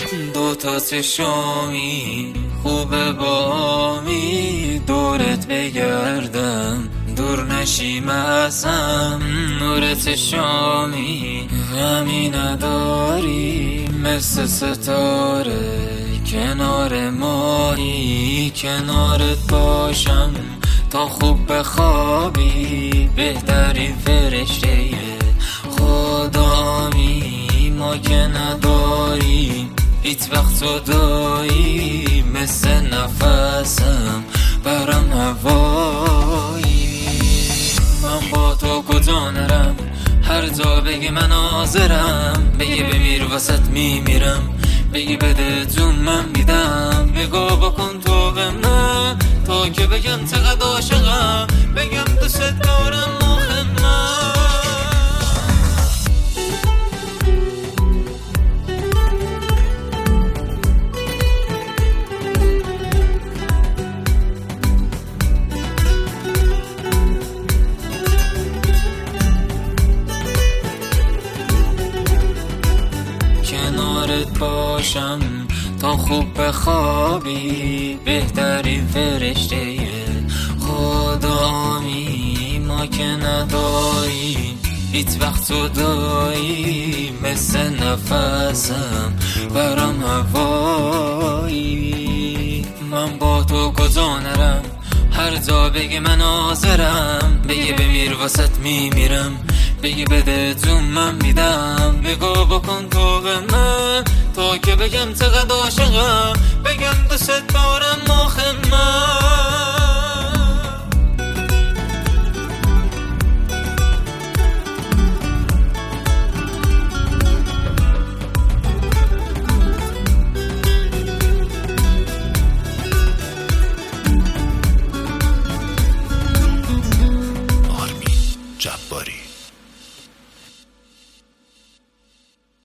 دوتا چشامی خوب بامی دورت بگردم دور نشیم ازم. نور چشامی غمی نداری مثل ستاره کنار ماهی. کنارت باشم تا خوب بخوابی بهترین فرشته خدامی. ما که نداریم هیچ وقت جدایی مثل نفسم برم هوایی. من با تو کجا نرم هر جا بگی من حاضرم. بگی بمیر وسط میمیرم بگی بده جون من میدم. بگو بکن تو به من تا که بگم چقدر عاشقم بگم دوست دارم مهمم. کنارت باشم تا خوب بخوابی بهترین فرشته خدامی. ما که نداریم هیچ وقت جدایی مثل نفسم برم هوایی. من با تو کجا نرم هر جا بگی من حاضرم. بگی بمیر وسط میمیرم بگی بده جون من میدم. بگو بکن تو به من تا که بگم چقدر عاشقم بگم دوست دارم مخمم.